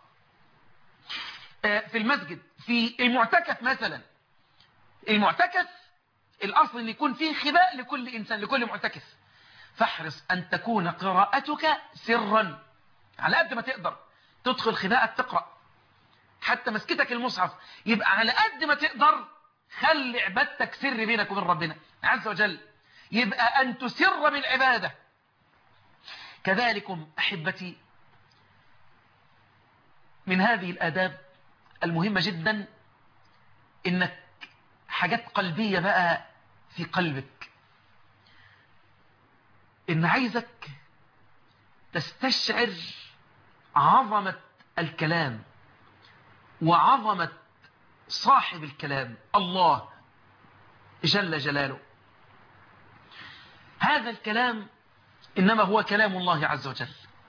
في المسجد، في المعتكف مثلا، المعتكف الأصل أن يكون فيه خباء لكل إنسان، لكل معتكف، فاحرص أن تكون قراءتك سرا على قد ما تقدر. تدخل خباءك تقرأ، حتى مسكتك المصحف يبقى على قد ما تقدر خلي عبادتك سر بينك وبين ربنا عز وجل، يبقى أن تسر بالعبادة. كذلكم أحبتي من هذه الآداب المهمة جدا إنك حاجات قلبية بقى في قلبك، إن عايزك تستشعر عظمة الكلام وعظمة صاحب الكلام الله جل جلاله. هذا الكلام إنما هو كلام الله عز وجل،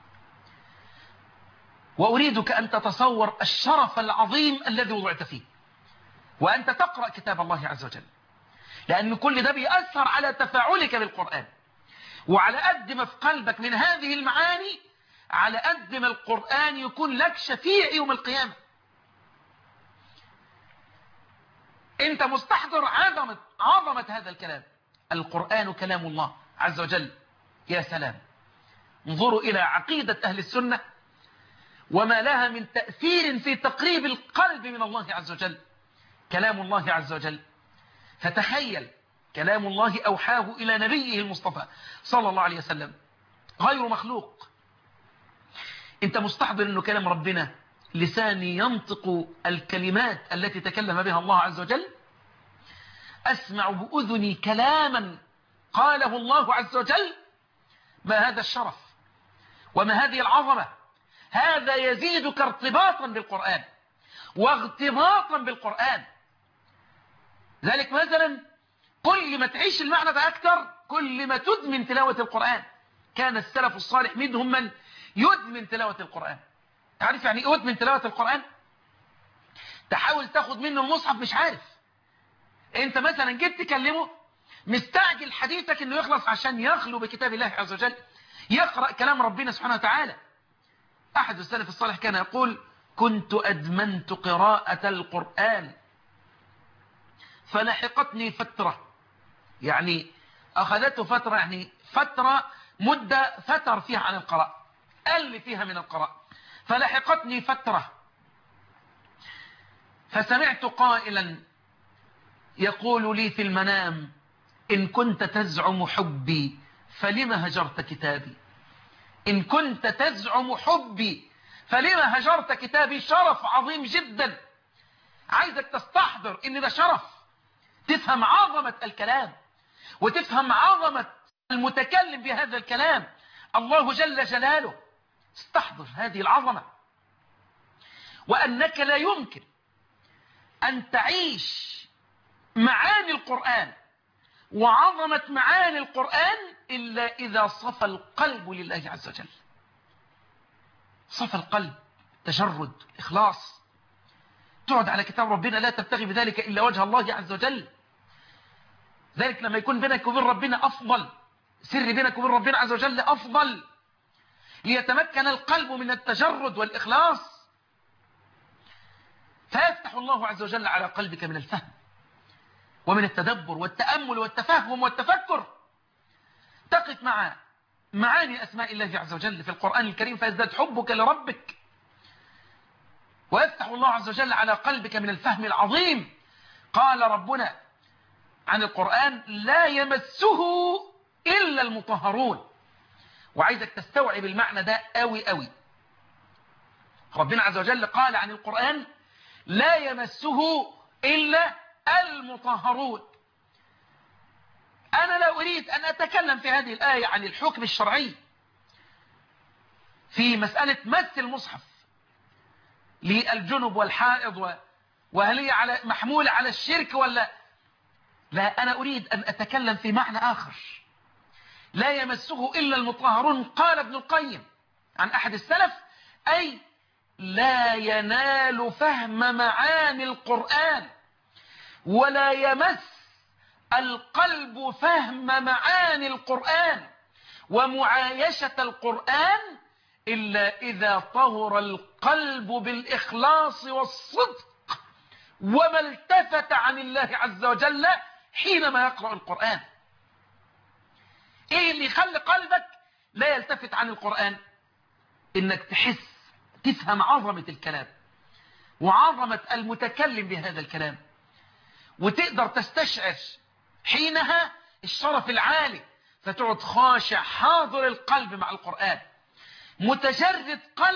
وأريدك أن تتصور الشرف العظيم الذي وضعت فيه وأنت تقرأ كتاب الله عز وجل، لأن كل ده بيأثر على تفاعلك بالقرآن. وعلى قد ما في قلبك من هذه المعاني على قد ما القرآن يكون لك شفيع يوم القيامة. انت مستحضر عظمة هذا الكلام. القرآن كلام الله عز وجل. يا سلام، انظروا إلى عقيدة أهل السنة وما لها من تأثير في تقريب القلب من الله عز وجل. كلام الله عز وجل، فتخيل كلام الله أوحاه إلى نبيه المصطفى صلى الله عليه وسلم، غير مخلوق. انت مستحضر أنه كلام ربنا، لساني ينطق الكلمات التي تكلم بها الله عز وجل، أسمع بأذني كلاما قاله الله عز وجل. ما هذا الشرف وما هذه العظمة؟ هذا يزيدك ارتباطا بالقرآن واغتباطا بالقرآن. ذلك مثلا كل ما تعيش المعنى ده أكثر كل ما تدمن تلاوة القرآن. كان السلف الصالح منهم من يدمن تلاوة القرآن. تعرف يعني ايه يدمن تلاوة القرآن؟ تحاول تاخد منه المصحف مش عارف. انت مثلا جيت تكلمه مستعجل حديثك انه يخلص عشان يخلو بكتاب الله عز وجل، يقرأ كلام ربنا سبحانه وتعالى. أحد السلف الصالح كان يقول: كنت أدمنت قراءة القرآن فلحقتني فترة، يعني أخذته فترة، يعني فترة مدة فتر فيها عن القراءة، قل فيها من القراءة. فلحقتني فترة فسمعت قائلا يقول لي في المنام: إن كنت تزعم حبي فلما هجرت كتابي. إن كنت تزعم حبي فلما هجرت كتابي. شرف عظيم جدا. عايزك تستحضر إن ده شرف، تفهم عظمة الكلام وتفهم عظمة المتكلم بهذا الكلام الله جل جلاله. استحضر هذه العظمة، وأنك لا يمكن أن تعيش معاني القرآن وعظمة معاني القرآن إلا إذا صفى القلب لله عز وجل. صفى القلب، تجرد، إخلاص. تقعد على كتاب ربنا لا تبتغي بذلك إلا وجه الله عز وجل. ذلك لما يكون بينك وبين ربنا أفضل، سر بينك وبين ربنا عز وجل أفضل، ليتمكن القلب من التجرد والإخلاص، فيفتح الله عز وجل على قلبك من الفهم ومن التدبر والتأمل والتفهم والتفكر. تقف مع معاني أسماء الله عز وجل في القرآن الكريم فيزداد حبك لربك، ويفتح الله عز وجل على قلبك من الفهم العظيم. قال ربنا عن القرآن: لا يمسه إلا المطهرون. وعايزك تستوعب المعنى ده قوي قوي. ربنا عز وجل قال عن القرآن: لا يمسه إلا المطهرون. أنا لا أريد أن أتكلم في هذه الآية عن الحكم الشرعي في مسألة مس المصحف للجنب والحائض وهل هي محمولة على الشرك ولا لا. أنا أريد أن أتكلم في معنى آخر لا يمسه إلا المطهرون. قال ابن القيم عن أحد السلف أي لا ينال فهم معاني القرآن ولا يمس القلب فهم معاني القرآن ومعايشة القرآن إلا إذا طهر القلب بالإخلاص والصدق وما التفت عن الله عز وجل حينما يقرأ القرآن. إيه اللي يخلي قلبك لا يلتفت عن القرآن؟ إنك تفهم عظمة الكلام وعظمة المتكلم بهذا الكلام، وتقدر تستشعر حينها الشرف العالي، فتقعد خاشع حاضر القلب مع القرآن، متجرد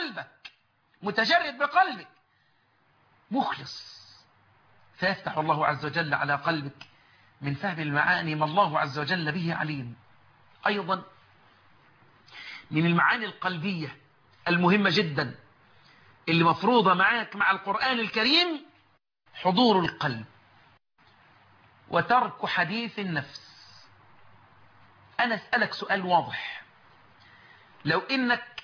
بقلبك مخلص، فيفتح الله عز وجل على قلبك من فهم المعاني ما الله عز وجل به عليم. أيضا من المعاني القلبية المهمة جدا اللي مفروضة معاك مع القرآن الكريم حضور القلب وترك حديث النفس. أنا أسألك سؤال واضح، لو إنك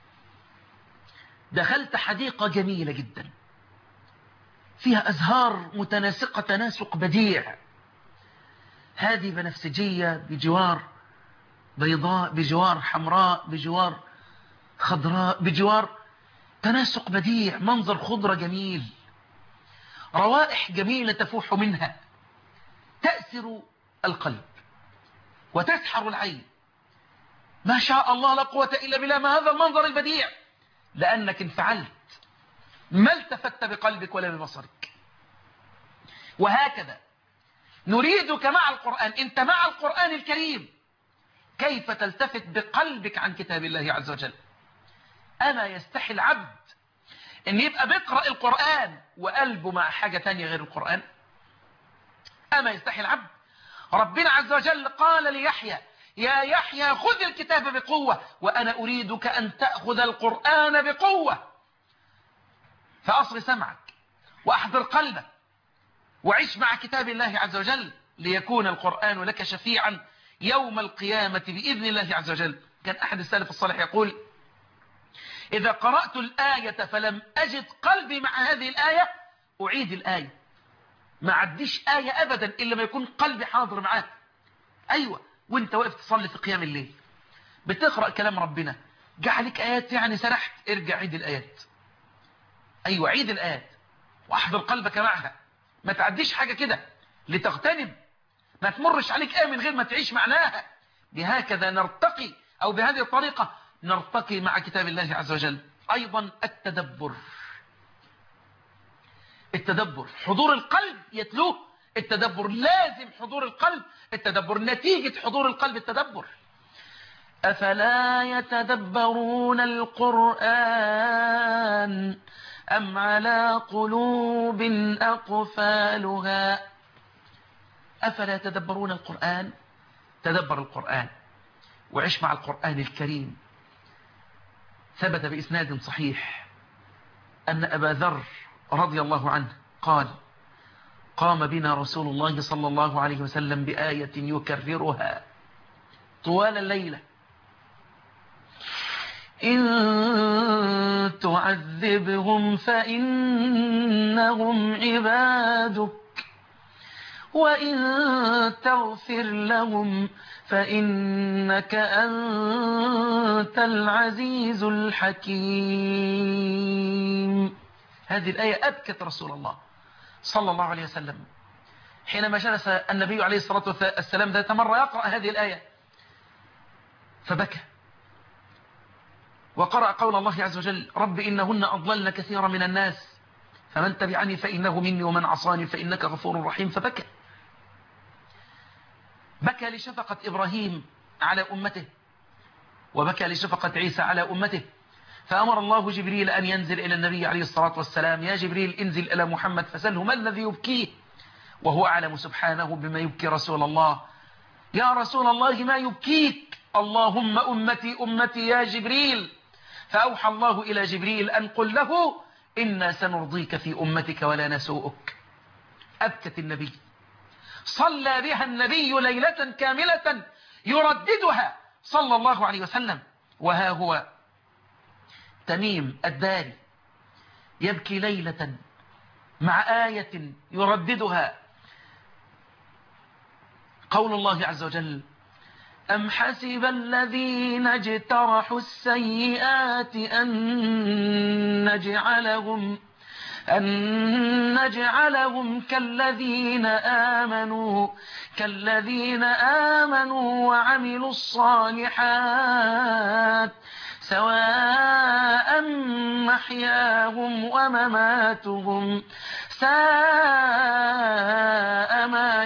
دخلت حديقة جميلة جدا فيها أزهار متناسقة تناسق بديع، هذه بنفسجية بجوار بيضاء بجوار حمراء بجوار خضراء بجوار تناسق بديع، منظر خضرة جميل، روائح جميلة تفوح منها، تأثر القلب وتسحر العين. ما شاء الله لا قوة إلا بالله، ما هذا المنظر البديع، لأنك انفعلت، ما التفت بقلبك ولا ببصرك. وهكذا نريدك مع القرآن، انت مع القرآن الكريم كيف تلتفت بقلبك عن كتاب الله عز وجل. أما يستحي العبد ان يبقى بيقرأ القرآن وقلبه مع حاجة تانية غير القرآن؟ أما يستحي العبد؟ ربنا عز وجل قال ليحيى يا يحيى خذ الكتاب بقوة وأنا أريدك أن تأخذ القرآن بقوة، فأصغ سمعك وأحضر قلبك وعيش مع كتاب الله عز وجل ليكون القرآن لك شفيعا يوم القيامة بإذن الله عز وجل. كان أحد السلف الصالح يقول إذا قرأت الآية فلم أجد قلبي مع هذه الآية أعيد الآية، ما عديش آية أبدا إلا ما يكون قلبي حاضر معاك. أيوة، وانت واقف تصلي في قيام الليل بتقرأ كلام ربنا جعلك آيات يعني سرحت، ارجع عيد الآيات. أيوة عيد الآيات وأحضر قلبك معها، ما تعديش حاجة كده لتغتنم، ما تمرش عليك آية من غير ما تعيش معناها. بهكذا نرتقي، أو بهذه الطريقة نرتقي مع كتاب الله عز وجل. أيضا التدبر حضور القلب يتلوه، التدبر لازم حضور القلب، التدبر نتيجة حضور القلب التدبر. أفلا يتدبرون القرآن أم على قلوب أقفالها. أفلا يتدبرون القرآن؟ تدبر القرآن وعش مع القرآن الكريم. ثبت بإسناد صحيح أن أبا ذر رضي الله عنه قال قام بنا رسول الله صلى الله عليه وسلم بآية يكررها طوال الليلة: إن تعذبهم فإنهم عبادك وإن تغفر لهم فإنك أنت العزيز الحكيم. هذه الآية أبكت رسول الله صلى الله عليه وسلم حينما جلس النبي عليه الصلاة والسلام ذات مرة يقرأ هذه الآية فبكى وقرأ قول الله عز وجل: رب إنهن أضللن كثيرا من الناس فمن تبعني فإنه مني ومن عصاني فإنك غفور رحيم. فبكى، بكى لشفقة إبراهيم على أمته، وبكى لشفقة عيسى على أمته، فأمر الله جبريل أن ينزل إلى النبي عليه الصلاة والسلام: يا جبريل انزل إلى محمد فسأله ما الذي يبكيه، وهو أعلم سبحانه بما يبكي رسول الله. يا رسول الله ما يبكيك؟ اللهم أمتي أمتي يا جبريل. فأوحى الله إلى جبريل أن قل له إنا سنرضيك في أمتك ولا نسوءك. أبكت النبي، صلى بها النبي ليلة كاملة يرددها صلى الله عليه وسلم. وها هو تميم الداري يبكي ليلة مع آية يرددها، قول الله عز وجل: أم حسب الذين اجترحوا السيئات أن نجعلهم كالذين آمنوا وعملوا الصالحات سواء محياهم ومماتهم ساء ما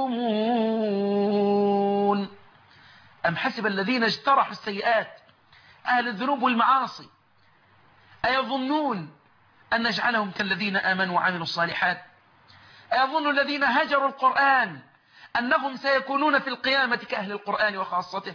يحكمون. أم حسب الذين اجترحوا السيئات، أهل الذنوب والمعاصي، أيظنون أن نجعلهم كالذين آمنوا وعملوا الصالحات؟ أيظن الذين هجروا القرآن أنهم سيكونون في القيامة كأهل القرآن وخاصته؟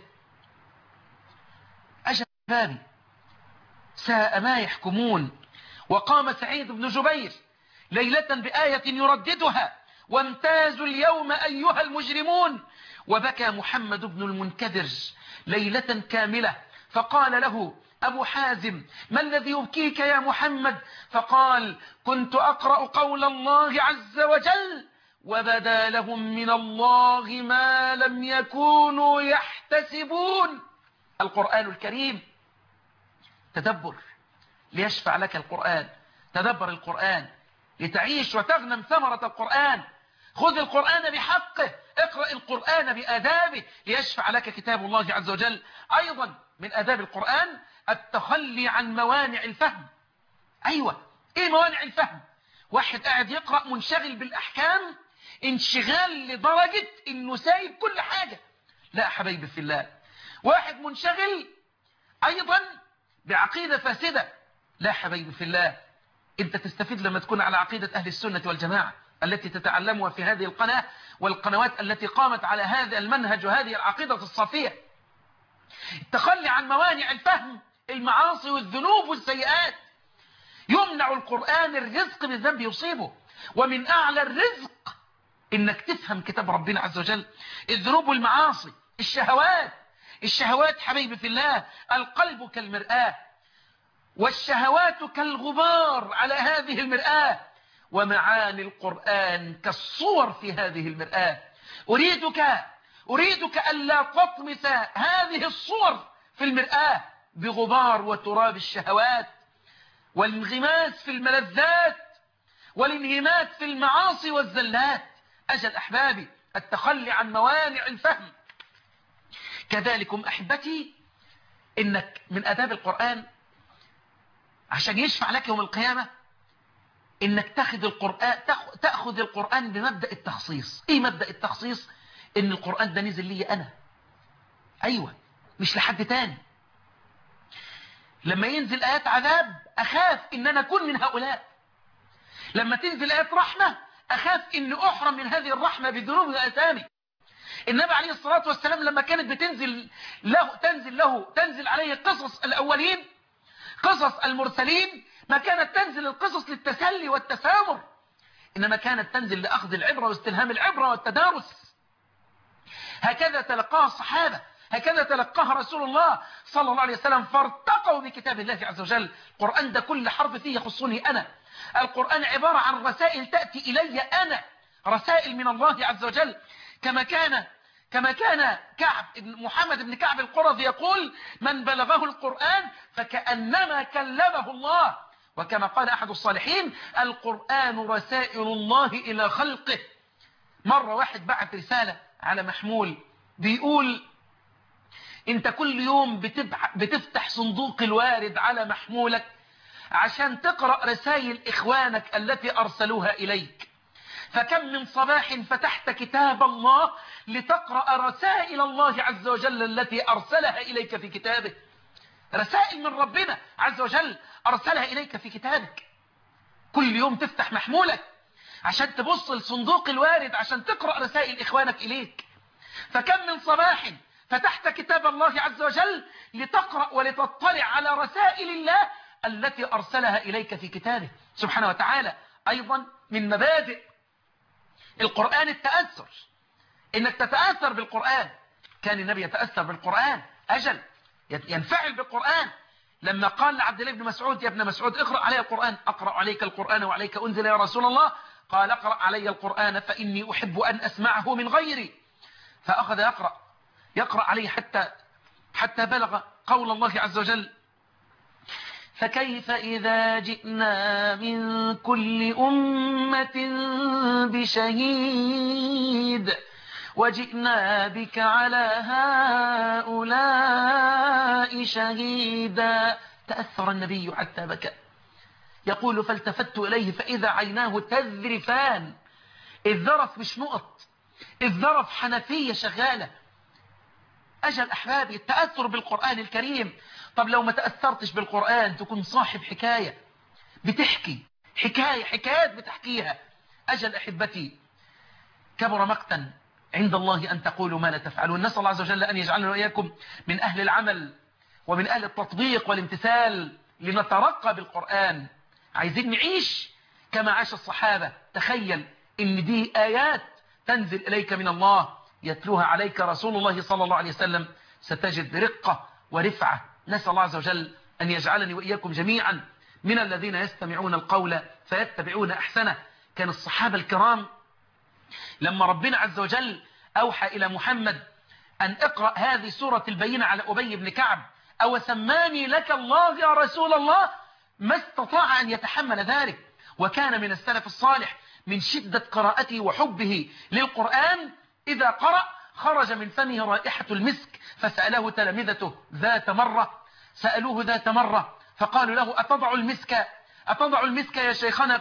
أجل ساء ما يحكمون. وقام سعيد بن جبير ليلة بآية يرددها: وامتازوا اليوم أيها المجرمون. وبكى محمد بن المنكدر ليلة كاملة، فقال له أبو حازم: ما الذي يبكيك يا محمد؟ فقال: كنت أقرأ قول الله عز وجل: وبدا لهم من الله ما لم يكونوا يحتسبون. القرآن الكريم تدبر ليشفع لك القرآن، تدبر القرآن لتعيش وتغنم ثمرة القرآن. خذ القرآن بحقه، اقرأ القرآن بآدابه ليشفع لك كتاب الله عز وجل. أيضا من آداب القرآن التخلي عن موانع الفهم. أيوة، إيه موانع الفهم؟ واحد قاعد يقرأ منشغل بالأحكام انشغال لدرجة إنه سايب كل حاجة. لا حبيبي في الله. واحد منشغل أيضا بعقيدة فاسدة. لا حبيبي في الله. أنت تستفيد لما تكون على عقيدة أهل السنة والجماعة التي تتعلمها في هذه القناة والقنوات التي قامت على هذا المنهج وهذه العقيدة الصافية. التخلي عن موانع الفهم، المعاصي والذنوب والسيئات. يمنع القرآن الرزق بالذنب يصيبه، ومن أعلى الرزق إنك تفهم كتاب ربنا عز وجل. الذنوب والمعاصي، الشهوات حبيبي في الله، القلب كالمرآة والشهوات كالغبار على هذه المرآة، ومعاني القرآن كالصور في هذه المرآة. أريدك ألا تطمس هذه الصور في المرآة بغبار وتراب الشهوات والانغماس في الملذات والانهماك في المعاصي والزلات. أجل أحبابي، التخلي عن موانع الفهم. كذلكم أحبتي، إنك من آداب القرآن عشان يشفع لك يوم القيامة إنك تأخذ القرآن بمبدأ التخصيص. إيه مبدأ التخصيص؟ إن القرآن ده نزل لي أنا، أيوة، مش لحد تاني. لما ينزل آيات عذاب أخاف إن أنا أكون من هؤلاء. لما تنزل آيات رحمة أخاف إن أحرم من هذه الرحمة بذنوب وآثامي. النبي عليه الصلاة والسلام لما كانت تنزل عليه قصص الأولين، قصص المرسلين، ما كانت تنزل القصص للتسلي والتسامر، إنما كانت تنزل لأخذ العبرة واستلهام العبرة والتدارس. هكذا تلقاها الصحابة، هكذا تلقاها رسول الله صلى الله عليه وسلم، فارتقوا بكتاب الله عز وجل. القرآن ده كل حرف فيه يخصني أنا. القرآن عبارة عن رسائل تأتي إلي أنا، رسائل من الله عز وجل. كما كان محمد بن كعب القرظي يقول: من بلغه القرآن فكأنما كلمه الله. وكما قال أحد الصالحين: القرآن رسائل الله إلى خلقه. مرة واحد بعت رسالة على محمول بيقول: انت كل يوم بتفتح صندوق الوارد على محمولك عشان تقرأ رسائل إخوانك التي أرسلوها إليك، فكم من صباح فتحت كتاب الله لتقرأ رسائل الله عز وجل التي أرسلها إليك في كتابه. رسائل من ربنا عز وجل أرسلها إليك في كتابك. كل يوم تفتح محمولك عشان تبص لصندوق الوارد عشان تقرأ رسائل إخوانك إليك. فكم من صباح فتحت كتاب الله عز وجل لتقرأ ولتطلع على رسائل الله التي أرسلها إليك في كتابه سبحانه وتعالى. أيضا من مبادئ القرآن التأثر، إنك تتأثر بالقرآن. كان النبي يتأثر بالقرآن، أجل ينفعل بالقرآن. لما قال لعبد الله بن مسعود: يا ابن مسعود اقرأ علي القرآن. أقرأ عليك القرآن وعليك أنزل يا رسول الله. قال: اقرأ علي القرآن فإني أحب أن أسمعه من غيري. فأخذ يقرأ عليه حتى بلغ قول الله عز وجل: فكيف إذا جئنا من كل أمة بشهيد وجئنا بك على هؤلاء شهيدا. تأثر النبي حتى بكى. يقول: فالتفت إليه فإذا عيناه تذرفان. الذرف مش نقط، الذرف حنفية شغالة. أجل أحبابي، التأثر بالقرآن الكريم. طب لو ما تأثرتش بالقرآن تكون صاحب حكاية بتحكي حكايات بتحكيها. أجل أحبتي، كبر مقتا عند الله أن تقولوا ما لا تفعلون. نسأل الله عز وجل أن يجعلنا وإياكم من أهل العمل ومن أهل التطبيق والامتثال لنترقى بالقرآن. عايزين نعيش كما عاش الصحابة. تخيل إن دي آيات تنزل إليك من الله يتلوها عليك رسول الله صلى الله عليه وسلم، ستجد رقة ورفعة. نسأل الله عز وجل أن يجعلني وإياكم جميعا من الذين يستمعون القول فيتبعون أحسنه. كان الصحابة الكرام لما ربنا عز وجل أوحى إلى محمد أن اقرأ هذه سورة البينة على أبي بن كعب: أو سماني لك الله يا رسول الله، ما استطاع أن يتحمل ذلك. وكان من السلف الصالح من شدة قراءته وحبه للقرآن إذا قرأ خرج من فمه رائحة المسك. فسأله تلامذته سألوه ذات مرة فقالوا له: أتضع المسك يا شيخنا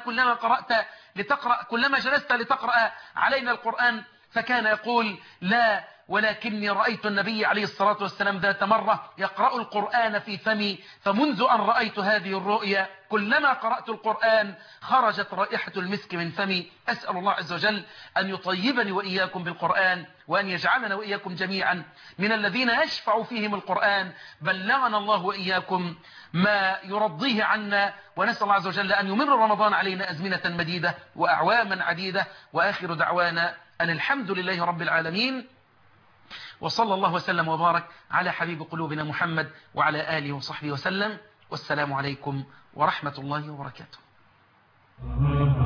كلما جلست لتقرأ علينا القرآن؟ فكان يقول: لا، ولكني رأيت النبي عليه الصلاة والسلام ذات مرة يقرأ القرآن في فمي، فمنذ أن رأيت هذه الرؤيا كلما قرأت القرآن خرجت رائحة المسك من فمي. أسأل الله عز وجل أن يطيبني وإياكم بالقرآن، وأن يجعلنا وإياكم جميعا من الذين يشفع فيهم القرآن. بلغنا الله وإياكم ما يرضيه عنا، ونسأل الله عز وجل أن يمر رمضان علينا أزمنة مديدة وأعواما عديدة. وآخر دعوانا أن الحمد لله رب العالمين، وصلى الله وسلم وبارك على حبيب قلوبنا محمد وعلى آله وصحبه وسلم. والسلام عليكم ورحمة الله وبركاته.